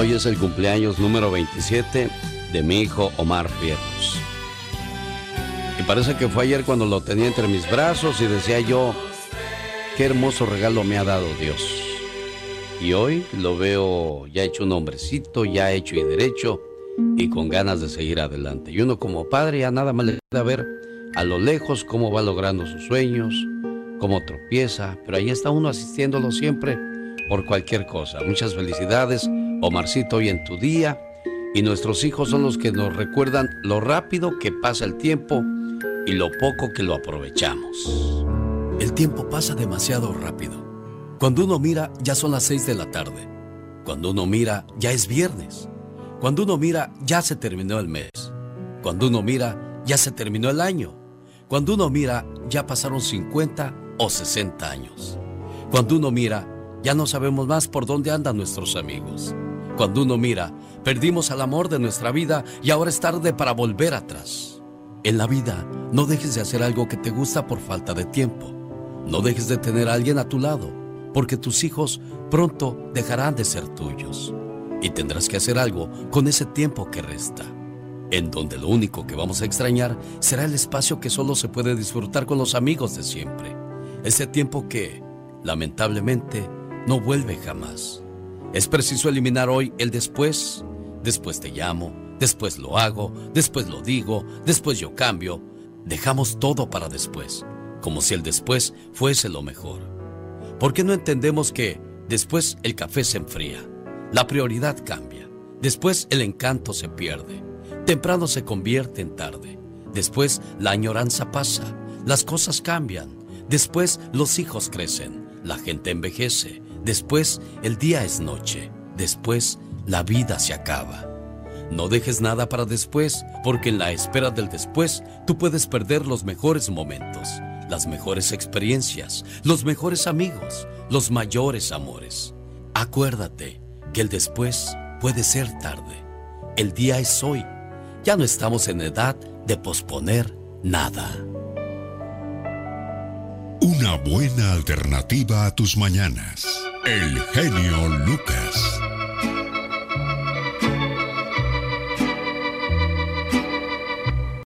Hoy es el cumpleaños número 27 de mi hijo Omar Fierros. Y parece que fue ayer cuando lo tenía entre mis brazos y decía yo, qué hermoso regalo me ha dado Dios. Y hoy lo veo ya hecho un hombrecito, ya hecho y derecho y con ganas de seguir adelante. Y uno como padre ya nada más le queda ver a lo lejos cómo va logrando sus sueños, cómo tropieza, pero ahí está uno asistiéndolo siempre por cualquier cosa. Muchas felicidades, Omarcito, hoy en tu día. Y nuestros hijos son los que nos recuerdan lo rápido que pasa el tiempo y lo poco que lo aprovechamos. El tiempo pasa demasiado rápido. Cuando uno mira, ya son las 6 de la tarde. Cuando uno mira, ya es viernes. Cuando uno mira, ya se terminó el mes. Cuando uno mira, ya se terminó el año. Cuando uno mira, ya pasaron 50 o 60 años. Cuando uno mira, ya no sabemos más por dónde andan nuestros amigos. Cuando uno mira, perdimos al amor de nuestra vida y ahora es tarde para volver atrás. En la vida, no dejes de hacer algo que te gusta por falta de tiempo. No dejes de tener a alguien a tu lado, porque tus hijos pronto dejarán de ser tuyos. Y tendrás que hacer algo con ese tiempo que resta, en donde lo único que vamos a extrañar será el espacio que solo se puede disfrutar con los amigos de siempre. Ese tiempo que, lamentablemente, no vuelve jamás. Es preciso eliminar hoy el después. Después te llamo, después lo hago, después lo digo, después yo cambio. Dejamos todo para después, como si el después fuese lo mejor. ¿Por qué no entendemos que después el café se enfría? La prioridad cambia. Después el encanto se pierde. Temprano se convierte en tarde. Después la añoranza pasa. Las cosas cambian. Después los hijos crecen. La gente envejece. Después el día es noche. Después la vida se acaba. No dejes nada para después, porque en la espera del después tú puedes perder los mejores momentos, las mejores experiencias, los mejores amigos, los mayores amores. Acuérdate que el después puede ser tarde. El día es hoy. Ya no estamos en edad de posponer nada. Una buena alternativa a tus mañanas. El genio Lucas.